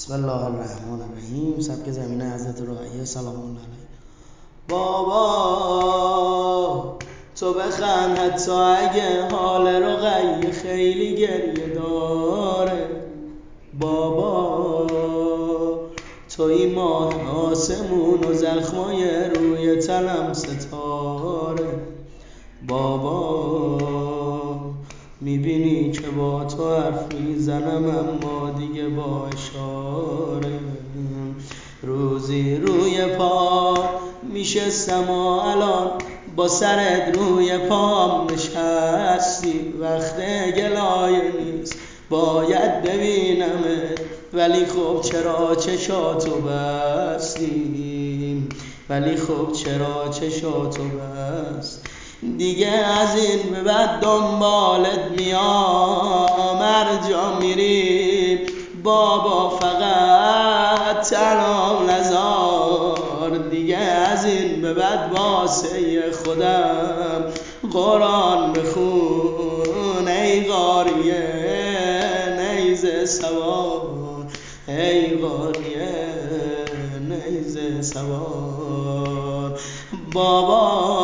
بسم الله الرحمن الرحیم. سبک زمینه حضرت رعیه سلام الله علیه. بابا تو بخند حتی اگه حال رقیه خیلی گریه داره. بابا توی ماه آسمون و زخمای روی تنم ستاره. بابا میبینی که با تو حرف میزنم اما دیگه با اشاره. روزی روی پا میشستم و الان با سرت روی پام نشستی. وقت گلایه نیست باید ببینمت، ولی خب چرا چشاتو بستی؟ ولی خب چرا چشاتو بست؟ دیگه از این به بعد دنبالت میام، هر جا میری بابا فقط تنها نذار. دیگه از این به بعد واسه خودم قرآن بخون ای قاریه نیزه سوار، ای قاریه نیزه سوار. بابا